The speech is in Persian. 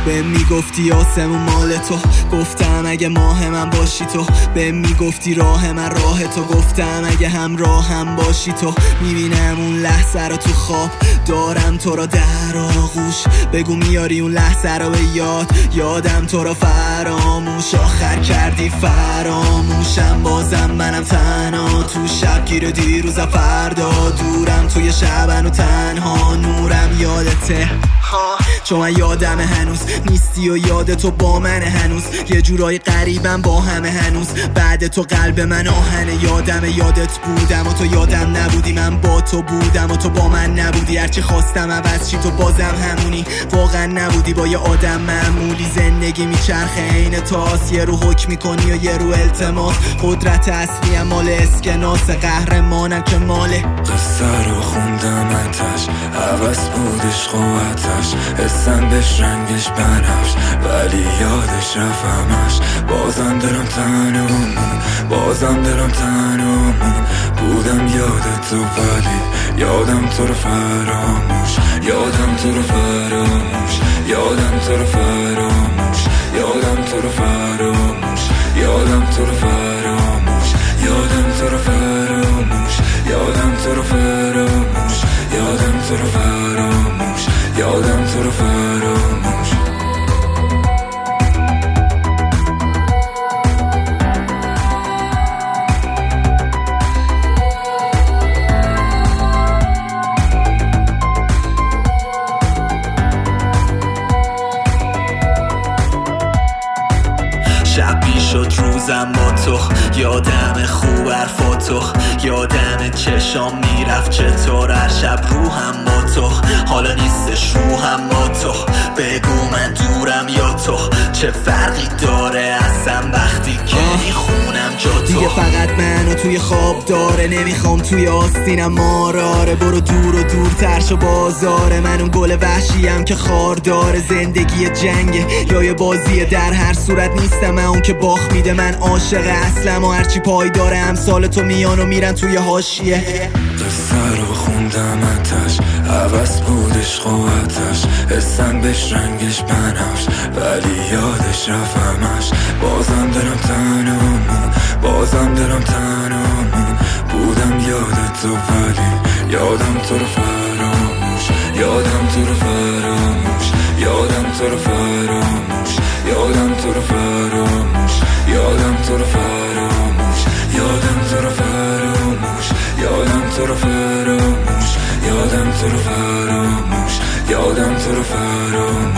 به میگفتی آسمون مال تو، گفتم اگه ماه من باشی تو. به میگفتی راه من راه تو، گفتم اگه همراه هم باشی تو. میبینم اون لحظه رو تو خواب، دارم تو را در آغوش. بگو میاری اون لحظه رو به یاد، یادم تو را فراموش. آخر کردی فراموشم، بازم منم تنها تو شب گیر دیروز فردا. دورم توی شبن و تنها، نورم یادته چون من یادم هنوز نیستی و یاد تو با من هنوز. یه جورای قریبم با همه هنوز، بعد تو قلب من آهنه. یادت بودم و تو یادم نبودی، من با تو بودم و تو با من نبودی. هرچی خواستم عوض چی تو بازم همونی، واقعا نبودی با یه آدم معمولی. زندگی میچرخه عین تاس، یه رو حکم میکنی و یه رو التماس. قدرت اصلی هم مال اسکناس، قهرمانم که ماله. قصه رو خوندم اتش، عوض بودش قوتش، حسم بهش رنگش بنفش، ولی یادش رفمش. بازم دلم تنمون، بازم دلم تنمون. بودم یادت تو ولی یادم تو رو فراموش، یادم تو رو فراموش، یادم تو رو فراموش، یادم تو رو فراموش، یادم تو رو فراموش، یادم تو رو فراموش، یادم تو رو فراموش، یادم تو رو فراموش، یادم تو رو فراموش. شب شد روزم با تو، یادم خوب حرفاتو، یادم چشام میرفت چطور هر شب روحم با تو. حالا نیستش روحم با تو، بگو من دورم یا تو. چه فرقی داره اصلا وقتی که میخونم جا تو. دیگه فقط منو توی خواب داره، نمیخوام توی آستینم ماراره. برو دور و دورتر شو بازاره، من اون گل وحشیم که خار داره. زندگی جنگه یا یه بازیه، در هر صورت نیستم من اون که باخت میده. من عاشق اصلم و هرچی پای داره امثال تو میان و میرن توی حاشیه. قصه رو خوندم اتش، عوض بودش قوتش، حسم بهش رنگش بنفش، ولی یادش رفمش. بازم دلم تنمون، بازم دلم تنمون. بودم یادت تو ولی یادم تو رو فراموش، یادم تو رو فراموش، یادم تو رو فراموش، یادم تو رو فراموش، یادم تو رو فراموش، یادم تو رو فراموش، یادم تو رو فراموش، یادم تو رو فراموش، یادم تو رو فراموش.